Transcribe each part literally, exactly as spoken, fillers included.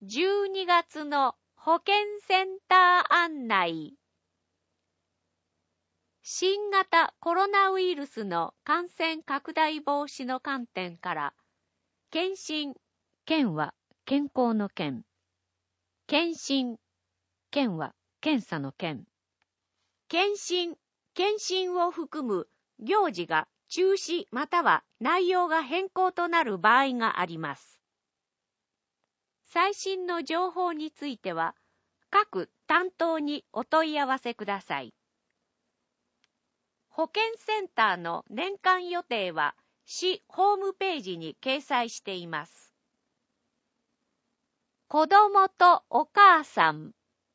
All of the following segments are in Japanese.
じゅうにがつの保健センター案内。新型コロナウイルスの感染拡大防止の観点から、検診、検は健康の検。検診、検は検査の検。検診、検診を含む行事が中止または内容が変更となる場合があります。最新の情報については、各担当にお問い合わせください。保健センターの年間予定は市ホームページに掲載しています。子どもとお母さん。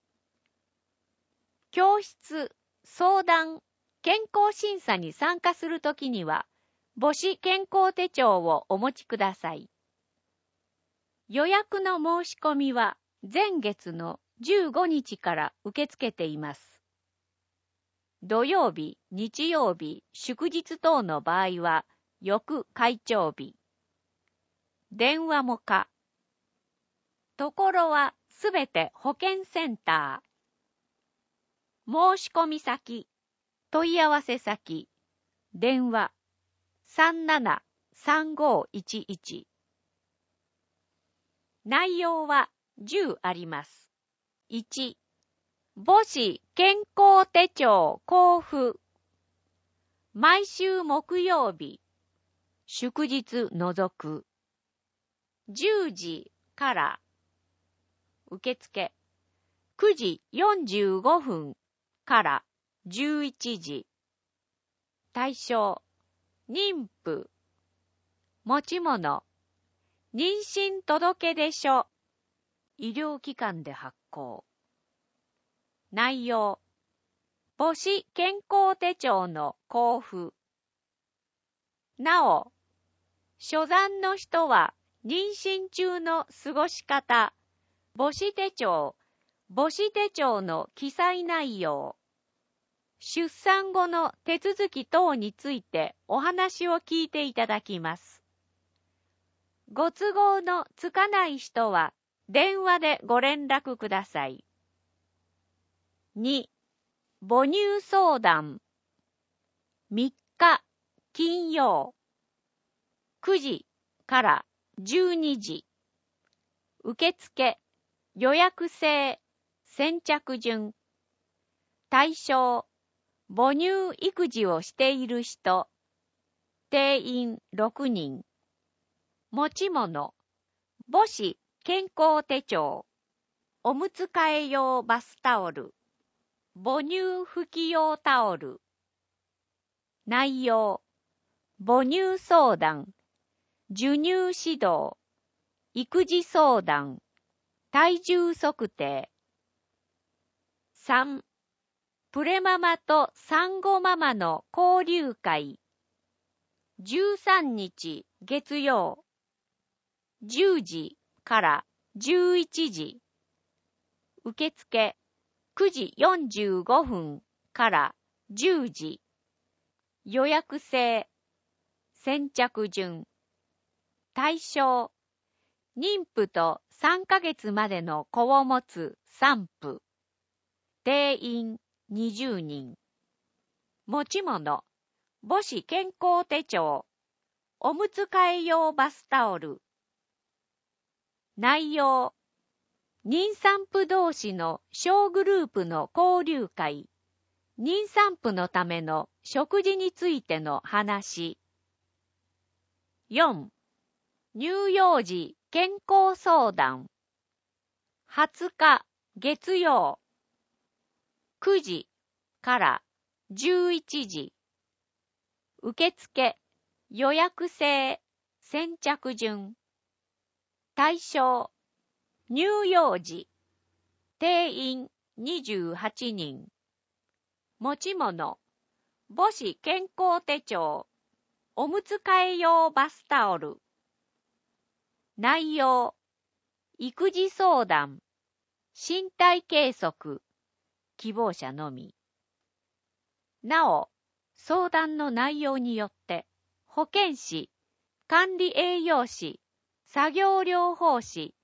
教室、相談、健康審査に参加するときには、母子健康手帳をお持ちください。予約の申し込みは前月のじゅうごにちから受け付けています。土曜日、日曜日、祝日等の場合は、翌会長日。電話も可。ところはすべて保健センター。申し込み先、問い合わせ先、電話 さんななさんごいちいち。内容はじゅうあります。いち、母子健康手帳交付。毎週木曜日、祝日除く。じゅうじから受付。くじよんじゅうごふんからじゅういちじ。対象、妊婦。持ち物、妊娠届出書。医療機関で発行。内容、母子健康手帳の交付。なお、初産の人は妊娠中の過ごし方、母子手帳、母子手帳の記載内容、出産後の手続き等についてお話を聞いていただきます。ご都合のつかない人は電話でご連絡ください。に、母乳相談。みっか金曜くじからじゅうにじ。受付、予約制、先着順。対象、母乳育児をしている人。定員ろくにん。持ち物、母子健康手帳。おむつ替え用バスタオル。母乳拭き用タオル。内容、母乳相談、授乳指導、育児相談、体重測定。さん、プレママと産後ママの交流会。じゅうさんにち月曜、じゅうじからじゅういちじ。受付、くじよんじゅうごふんからじゅうじ。予約制、先着順。対象、妊婦とさんかげつまでの子を持つ産婦。定員にじゅうにん。持ち物、母子健康手帳。おむつ替え用バスタオル。内容、妊産婦同士の小グループの交流会。妊産婦のための食事についての話。よん、乳幼児健康相談。はつか月曜、くじからじゅういちじ。受付、予約制、先着順。対象、乳幼児。定員にじゅうはちにん。持ち物、母子健康手帳。おむつ替え用バスタオル。内容、育児相談、身体計測、希望者のみ。なお、相談の内容によって、保健師、管理栄養士、作業療法士、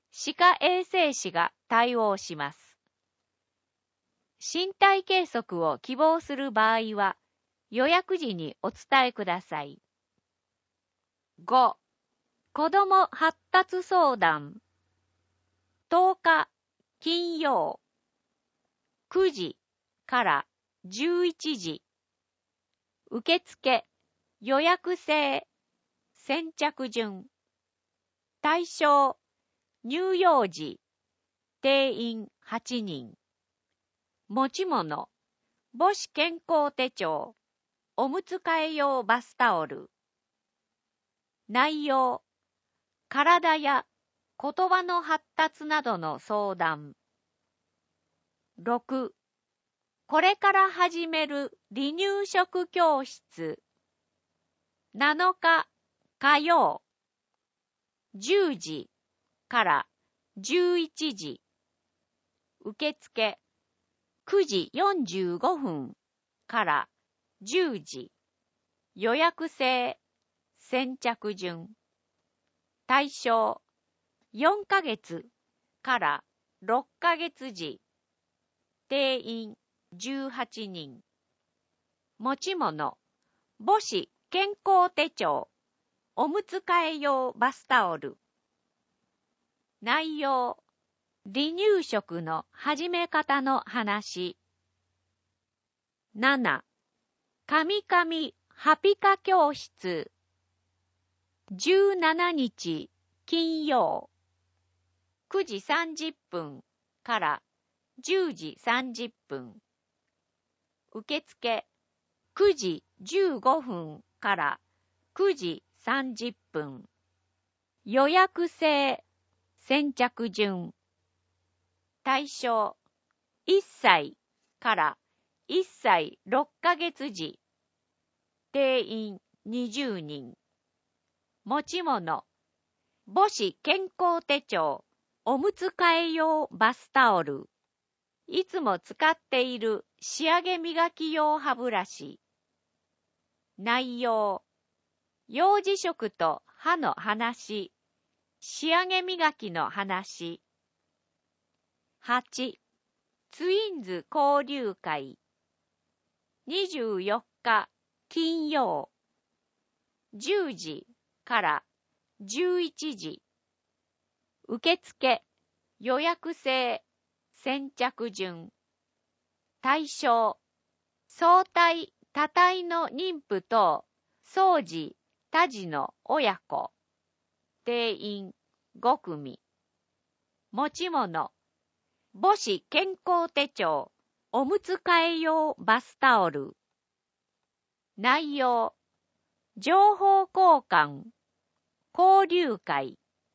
歯科衛生士が対応します。身体計測を希望する場合は、予約時にお伝えください。ご. 子ども発達相談とおか金曜くじからじゅういちじ受付予約制先着順対象乳幼児定員はちにん持ち物母子健康手帳おむつ替え用バスタオル内容体や言葉の発達などの相談。ろく. これから始める離乳食教室。なのか火曜じゅうじからじゅういちじ受付くじよんじゅうごふんからじゅうじ予約制先着順対象よんかげつからろっかげつ時定員じゅうはちにん持ち物母子健康手帳おむつ替え用バスタオル内容離乳食の始め方の話ななかみかみハピカ教室じゅうしちにち金曜くじさんじゅっぷんからじゅうじさんじゅっぷん受付くじじゅうごふんからくじさんじゅっぷん予約制先着順対象いっさいからいっさいろっかげつ時定員にじゅうにん持ち物母子健康手帳おむつ替え用バスタオルいつも使っている仕上げ磨き用歯ブラシ内容幼児食と歯の話仕上げ磨きの話はちツインズ交流会にじゅうよっか金曜じゅうじからじゅういちじ受付予約制先着順対象相対多体の妊婦と双児多児の親子定員ごくみ持ち物母子健康手帳おむつ替え用バスタオル内容情報交換交流会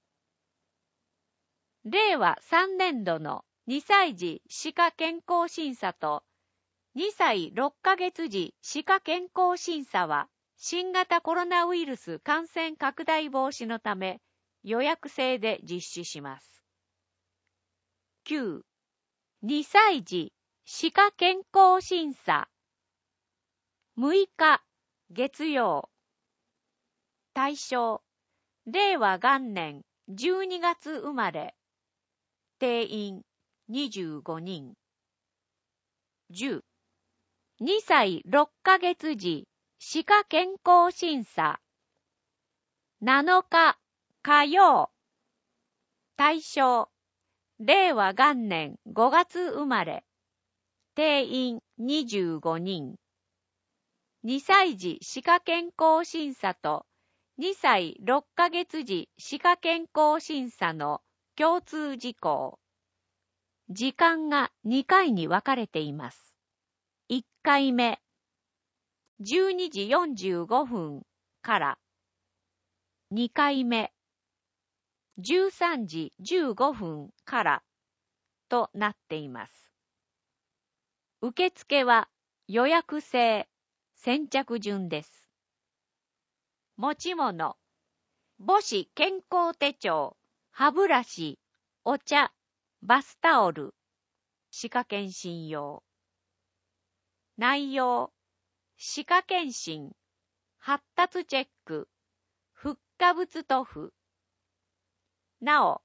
れいわさんねんどのにさい児歯科健康審査とにさいろっかげつ児歯科健康審査は新型コロナウイルス感染拡大防止のため予約制で実施します。きゅう. にさい児歯科健康審査むいか月曜対象れいわ元年じゅうにがつ生まれ定員にじゅうごにんじゅう. にさいろっかげつ児歯科健康審査なのか火曜対象れいわ元年ごがつ生まれ定員にじゅうごにんにさい児歯科健康審査とにさいろっかげつ児歯科健康審査の共通事項時間がにかいに分かれています。いっかいめじゅうにじよんじゅうごふんからにかいめじゅうさんじじゅうごふんからとなっています。受付は予約制先着順です。持ち物母子健康手帳歯ブラシお茶バスタオル歯科検診用内容歯科検診発達チェックフッ化物塗布なお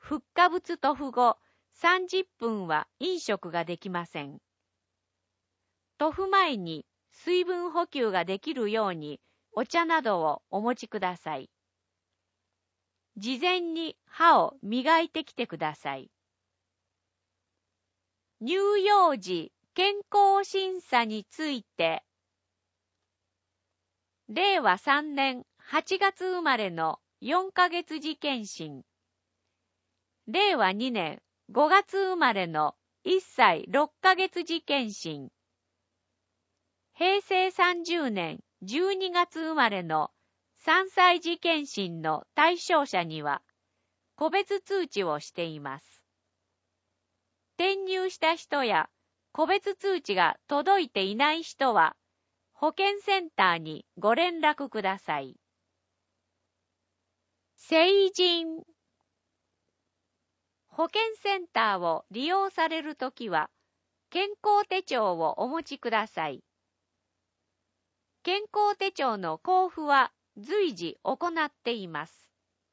復化物塗布後さんじゅっぷんは飲食ができません。塗布前に水分補給ができるようにお茶などをお持ちください。事前に歯を磨いてきてください。乳幼児健康審査について、れいわさんねんはちがつ生まれのよんかげつ時検診、れいわにねんごがつ生まれのいっさいろっかげつ時検診、へいせいさんじゅうねんじゅうにがつ生まれのさんさい時検診の対象者には個別通知をしています。転入した人や個別通知が届いていない人は保健センターにご連絡ください。成人。保健センターを利用されるときは健康手帳をお持ちください。健康手帳の交付は随時行っています。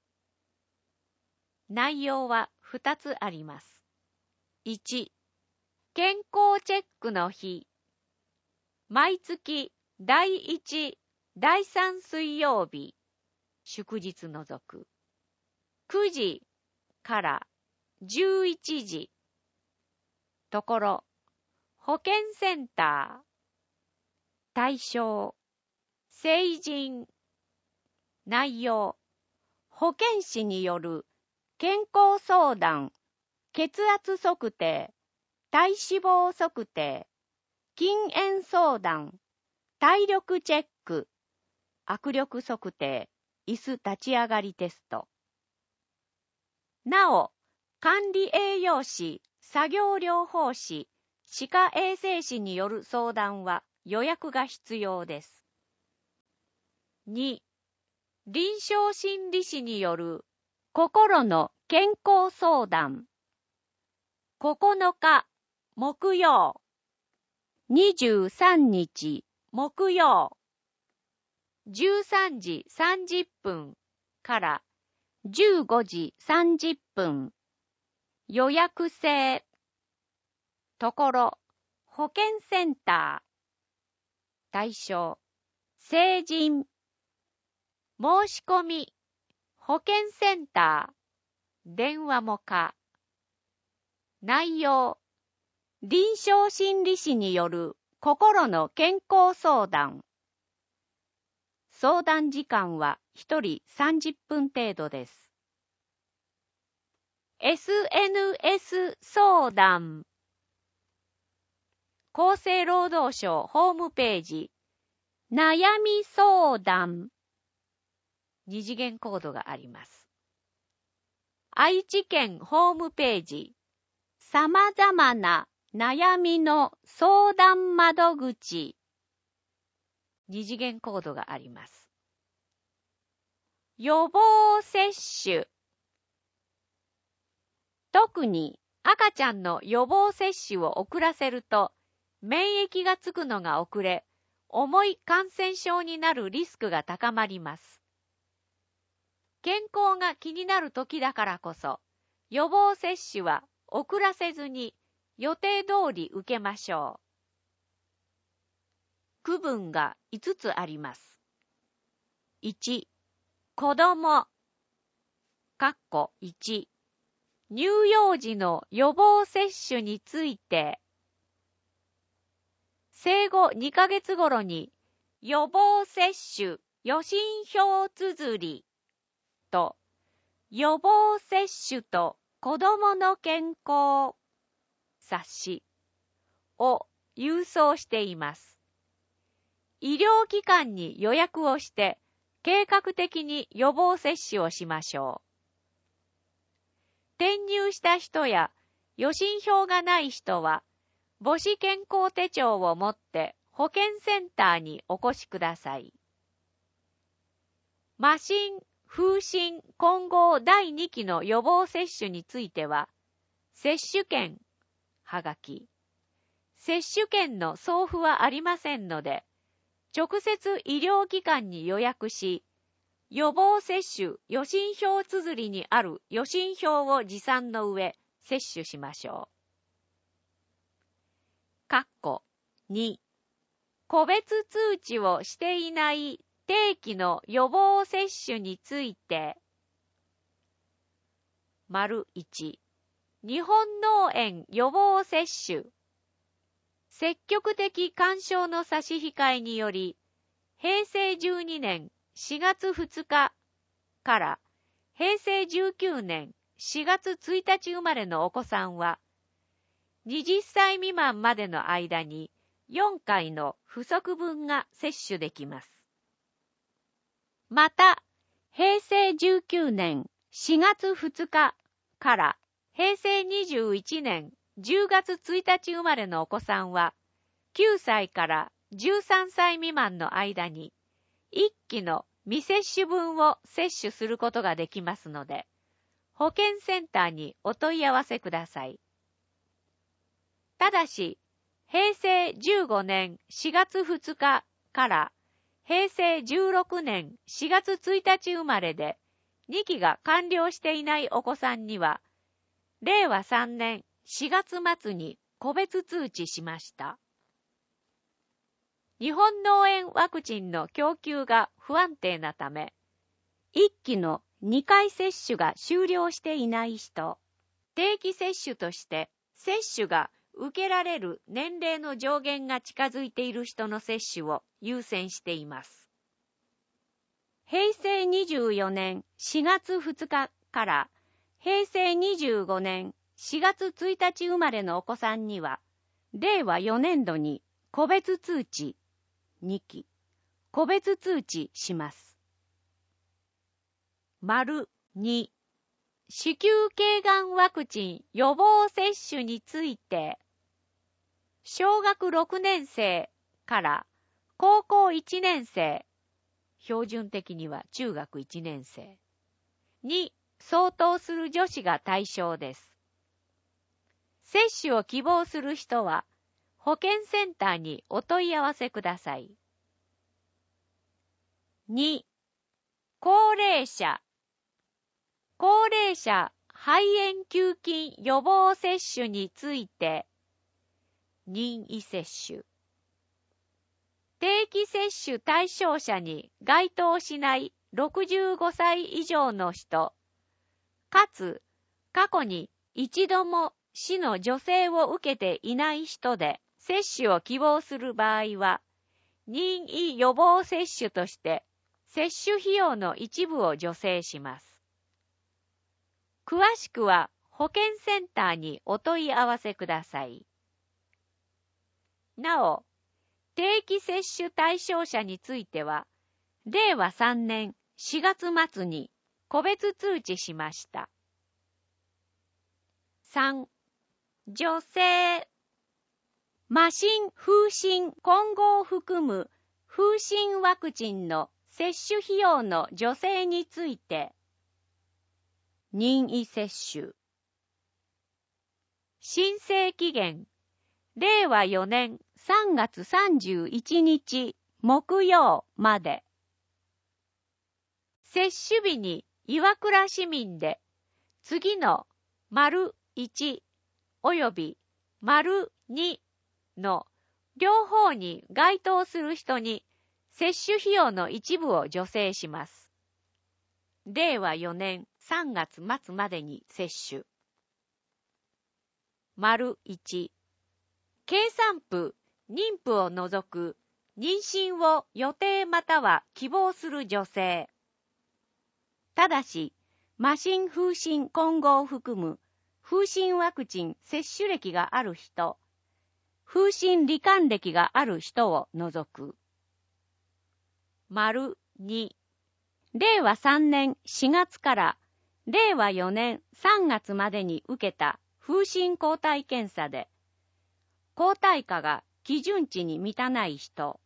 内容はふたつあります。いち、健康チェックの日。毎月だいいち、だいさん水曜日、祝日除く。くじからじゅういちじ。ところ、保健センター。対象、成人。内容、保健師による健康相談、血圧測定、体脂肪測定、筋炎相談、体力チェック、握力測定、椅子立ち上がりテスト。なお、管理栄養士、作業療法士、歯科衛生士による相談は予約が必要です。に、臨床心理士による心の健康相談。ここのか木曜、にじゅうさんにち木曜、じゅうさんじさんじゅっぷんからじゅうごじさんじゅっぷん。予約制。ところ、保健センター。対象、成人。申し込み、保健センター。電話も可。内容、臨床心理士による心の健康相談。相談時間はひとりさんじゅっぷん程度です。エスエヌエス 相談。厚生労働省ホームページ、悩み相談。二次元コードがあります。愛知県ホームページ、様々な悩みの相談窓口。二次元コードがあります。予防接種。特に赤ちゃんの予防接種を遅らせると、免疫がつくのが遅れ、重い感染症になるリスクが高まります。健康が気になる時だからこそ、予防接種は遅らせずに予定通り受けましょう。区分がいつつあります。いち、子供、かっこいち、乳幼児の予防接種について、生後にかげつ頃に予防接種予診票綴りと予防接種と子どもの健康冊子を郵送しています。医療機関に予約をして計画的に予防接種をしましょう。転入した人や予診票がない人は母子健康手帳を持って保健センターにお越しください。麻疹、風疹混合だいにきの予防接種については、接種券、はがき、接種券の送付はありませんので、直接医療機関に予約し、 予防接種予診票綴りにある予診票を持参の上、接種しましょう。括弧に、個別通知をしていない定期の予防接種について、丸いち、日本脳炎予防接種。積極的勧奨の差し控えにより、へいせいじゅうにねんしがつふつかからへいせいじゅうきゅうねんしがつついたち生まれのお子さんは、はたち未満までの間によんかいの不足分が接種できます。また、へいせいじゅうきゅうねんしがつふつかからへいせいにじゅういちねんじゅうがつついたち生まれのお子さんは、きゅうさいからじゅうさんさい未満の間にいっきの未接種分を接種することができますので、保健センターにお問い合わせください。ただし、へいせいじゅうごねんしがつふつかからへいせいじゅうろくねんしがつついたち生まれでにきが完了していないお子さんには、れいわさんねんしがつまつに個別通知しました。日本脳炎ワクチンの供給が不安定なため、いっきのにかい接種が終了していない人、定期接種として接種が受けられる年齢の上限が近づいている人の接種を優先しています。へいせいにじゅうよねんしがつふつかからへいせいにじゅうごねんしがつついたち生まれのお子さんには、れいわよねんどに個別通知にき、個別通知します。丸に、子宮頸がんワクチン予防接種について、小学ろくねんせいから高校いちねんせい、標準的には中学いちねんせいに相当する女子が対象です。接種を希望する人は、保健センターにお問い合わせください。に、高齢者。高齢者肺炎球菌予防接種について、任意接種。定期接種対象者に該当しないろくじゅうごさい以上の人、かつ過去に一度も市の助成を受けていない人で接種を希望する場合は、任意予防接種として接種費用の一部を助成します。詳しくは保健センターにお問い合わせください。なお、定期接種対象者については、れいわさんねんしがつまつに個別通知しました。さん、助成。麻疹、風疹混合を含む風疹ワクチンの接種費用の助成について、任意接種。申請期限、れいわよねんさんがつさんじゅういちにち木曜まで。接種日に岩倉市民で、次の丸いちおよび丸にの両方に該当する人に接種費用の一部を助成します。れいわよねんさんがつまつまでに接種。丸いち、経産婦、妊婦を除く妊娠を予定または希望する女性。ただし、麻疹風疹混合を含む風疹ワクチン接種歴がある人、風疹罹患歴がある人を除く。丸に、れいわさんねんしがつかられいわよねんさんがつまでに受けた風疹抗体検査で、抗体価が基準値に満たない人。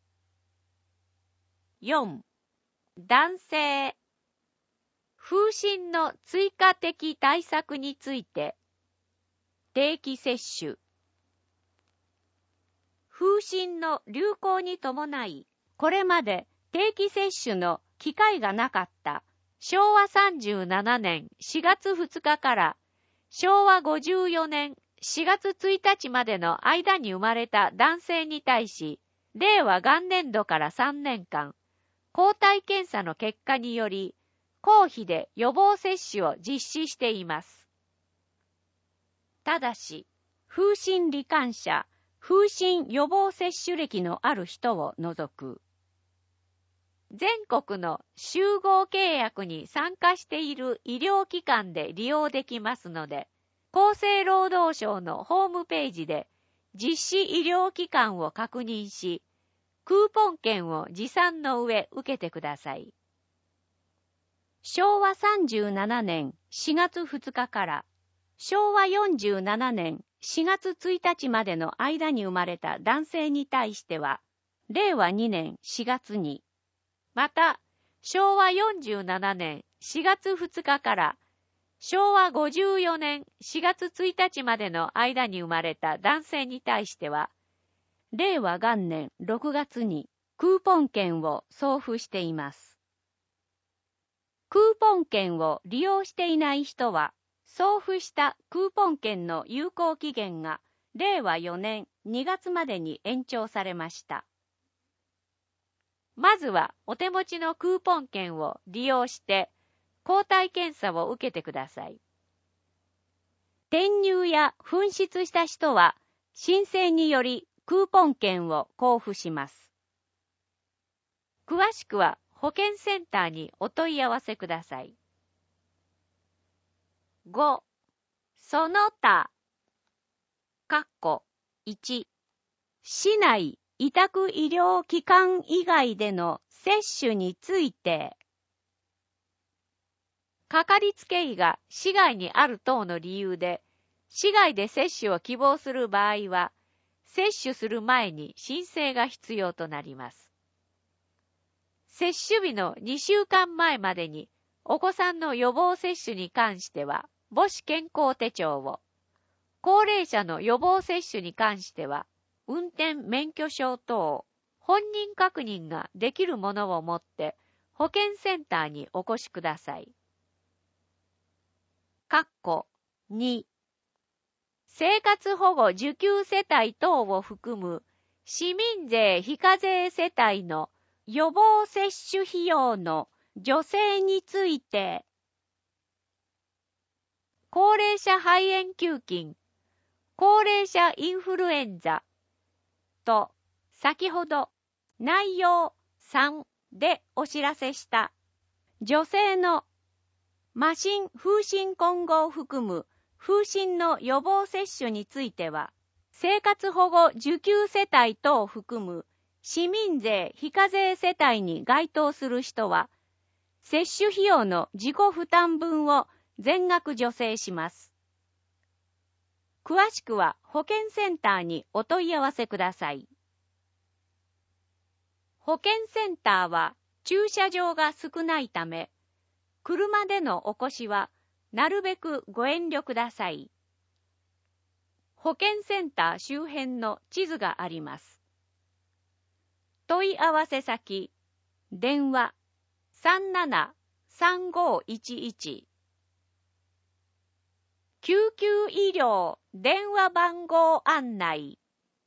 よん、男性。風疹の追加的対策について、定期接種。風疹の流行に伴い、これまで定期接種の機会がなかったしょうわさんじゅうななねんしがつふつかからしょうわごじゅうよねんしがつついたちまでの間に生まれた男性に対し、令和元年度からさんねんかん、抗体検査の結果により、公費で予防接種を実施しています。ただし、風疹罹患者、風疹予防接種歴のある人を除く。全国の集合契約に参加している医療機関で利用できますので、厚生労働省のホームページで実施医療機関を確認し、クーポン券を持参の上受けてください。しょうわさんじゅうななねんしがつふつかからしょうわよんじゅうななねんしがつついたちまでの間に生まれた男性に対しては、れいわにねんしがつに、また、しょうわよんじゅうななねんしがつふつかからしょうわごじゅうよねんしがつついたちまでの間に生まれた男性に対しては、れいわ元年ろくがつにクーポン券を送付しています。クーポン券を利用していない人は、送付したクーポン券の有効期限がれいわよねんにがつまでに延長されました。まずはお手持ちのクーポン券を利用して抗体検査を受けてください。転入や紛失した人は申請によりクーポン券を交付します。詳しくは保健センターにお問い合わせください。ご. その他括弧いち市内委託医療機関以外での接種について、かかりつけ医が市外にある等の理由で、市外で接種を希望する場合は、接種する前に申請が必要となります。接種日のにしゅうかんまえまでに、お子さんの予防接種に関しては、母子健康手帳を、高齢者の予防接種に関しては、運転免許証等、本人確認ができるものを持って、保健センターにお越しください。括弧に生活保護受給世帯等を含む市民税非課税世帯の予防接種費用の助成について、高齢者肺炎給付、高齢者インフルエンザと先ほど内容さんでお知らせした助成の麻疹風疹混合を含む風疹の予防接種については、生活保護受給世帯等を含む市民税非課税世帯に該当する人は、接種費用の自己負担分を全額助成します。詳しくは保健センターにお問い合わせください。保健センターは駐車場が少ないため、車でのお越しはなるべくご遠慮ください。保健センター周辺の地図があります。問い合わせ先、電話 さんななさんごいちいち 救急医療電話番号案内、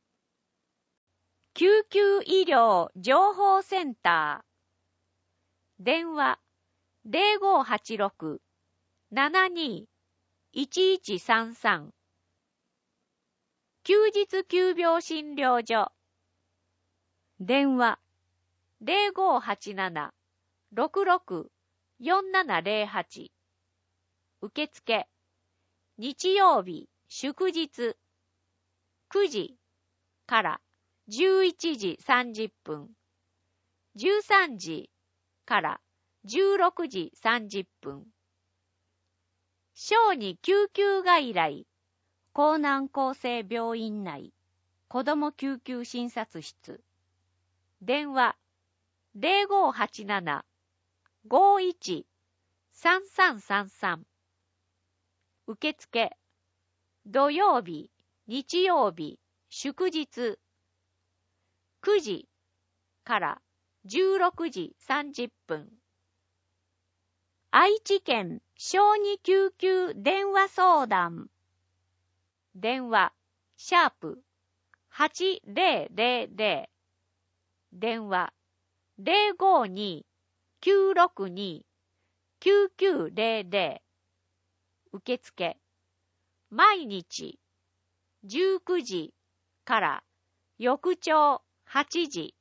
救急医療情報センター、電話ゼロごはちろく ななにいちいちさんさん、休日急病診療所、電話ゼロごはちなな ろくろく よんななゼロはち、受付日曜日祝日くじからじゅういちじさんじゅっぷん、じゅうさんじからじゅうろくじさんじゅっぷん、小児救急外来、江南厚生病院内、子ども救急診察室、電話ゼロごはちなな ごいち さんさんさんさん、受付土曜日、日曜日、祝日くじからじゅうろくじさんじゅっぷん、 愛知県小児救急電話相談。電話、シャープはちぜろぜろぜろ。電話、ゼロごにーきゅうろくにーきゅうきゅうゼロゼロ。受付、毎日じゅうくじから翌朝はちじ。